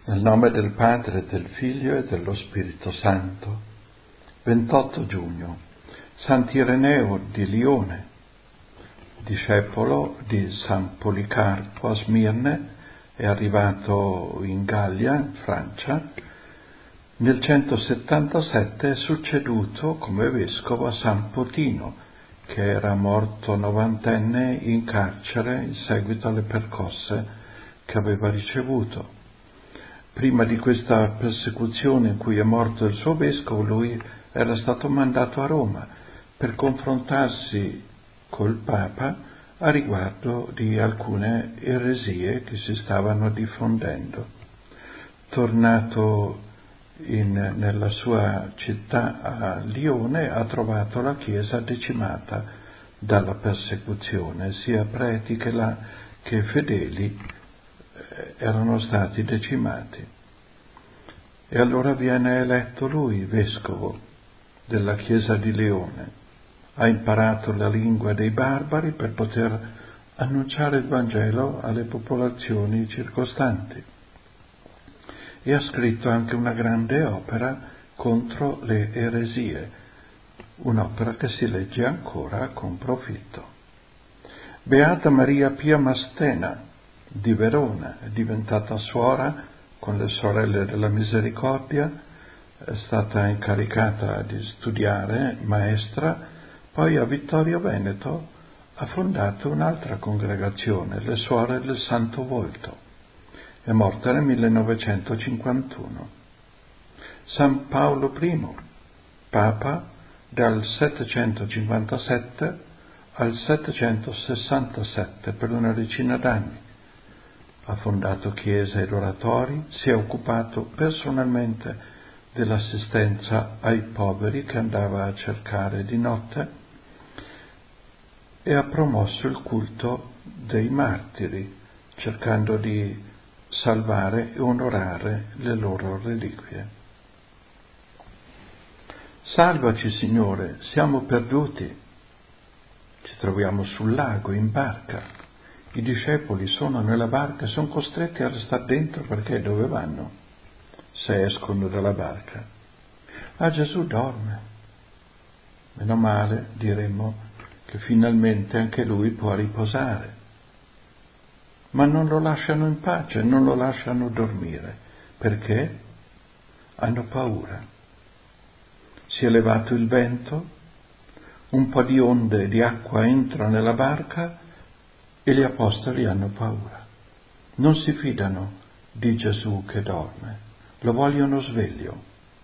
Nel nome del Padre, del Figlio e dello Spirito Santo. 28 giugno. Sant'Ireneo di Lione, discepolo di San Policarpo a Smirne, è arrivato in Gallia, in Francia. Nel 177 è succeduto come vescovo a San Potino, che era morto novantenne in carcere in seguito alle percosse che aveva ricevuto. Prima di questa persecuzione in cui è morto il suo vescovo, lui era stato mandato a Roma per confrontarsi col Papa a riguardo di alcune eresie che si stavano diffondendo. Tornato nella sua città a Lione, ha trovato la chiesa decimata dalla persecuzione, sia preti che fedeli erano stati decimati. E allora viene eletto lui vescovo della chiesa di Lione. Ha imparato la lingua dei barbari per poter annunciare il Vangelo alle popolazioni circostanti. E ha scritto anche una grande opera contro le eresie, un'opera che si legge ancora con profitto. Beata Maria Pia Mastena di Verona, è diventata suora con le sorelle della Misericordia, è stata incaricata di studiare, maestra, poi a Vittorio Veneto ha fondato un'altra congregazione, le Suore del Santo Volto. È morta nel 1951. San Paolo I, Papa dal 757 al 767, per una decina d'anni. Ha fondato chiese ed oratori, si è occupato personalmente dell'assistenza ai poveri che andava a cercare di notte e ha promosso il culto dei martiri, cercando di salvare e onorare le loro reliquie. Salvaci, Signore, siamo perduti. Ci troviamo sul lago, in barca. I discepoli sono nella barca e sono costretti a restare dentro perché dove vanno se escono dalla barca? Gesù dorme. Meno male, diremmo, che finalmente anche lui può riposare. Ma non lo lasciano in pace, non lo lasciano dormire. Perché? Hanno paura. Si è levato il vento, un po' di onde di acqua entra nella barca e gli apostoli hanno paura. Non si fidano di Gesù che dorme, lo vogliono sveglio.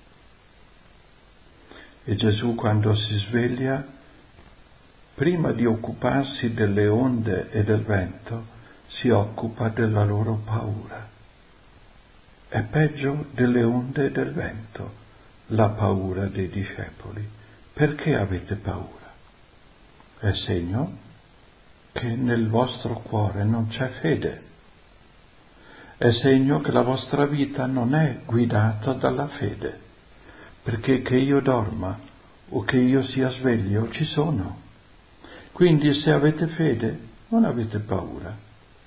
E Gesù, quando si sveglia, prima di occuparsi delle onde e del vento, si occupa della loro paura. È peggio delle onde e del vento la paura dei discepoli. Perché avete paura? È segno che nel vostro cuore non c'è fede. È segno che la vostra vita non è guidata dalla fede, perché che io dorma o che io sia sveglio ci sono. Quindi se avete fede non avete paura.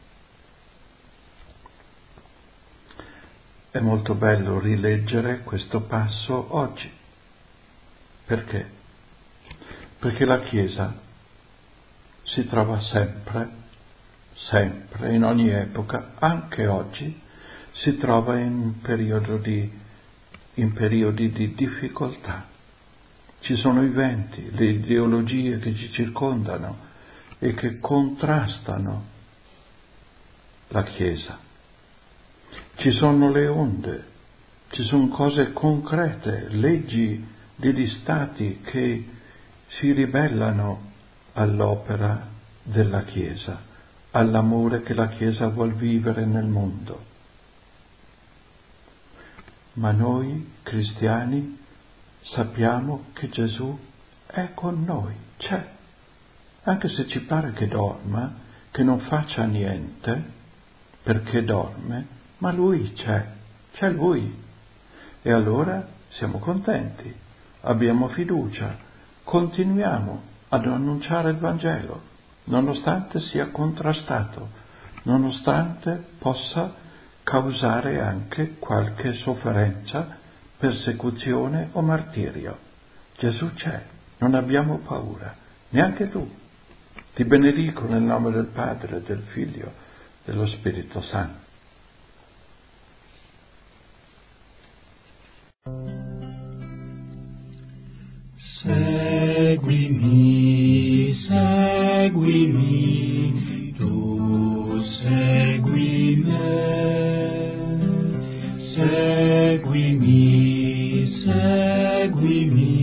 È molto bello rileggere questo passo oggi. Perché? Perché la Chiesa si trova sempre, in ogni epoca, anche oggi, si trova in periodi di difficoltà. Ci sono i venti, le ideologie che ci circondano e che contrastano la Chiesa. Ci sono le onde, ci sono cose concrete, leggi degli stati che si ribellano all'opera della Chiesa, all'amore che la Chiesa vuol vivere nel mondo. Ma noi, cristiani, sappiamo che Gesù è con noi, c'è. Anche se ci pare che dorma, che non faccia niente, perché dorme, ma Lui c'è Lui. E allora siamo contenti, abbiamo fiducia, continuiamo ad annunciare il Vangelo, nonostante sia contrastato, nonostante possa causare anche qualche sofferenza, persecuzione o martirio. Gesù c'è, non abbiamo paura, neanche tu. Ti benedico nel nome del Padre, del Figlio, dello Spirito Santo. Seguimi, seguimi, tu segui me. Seguimi, seguimi.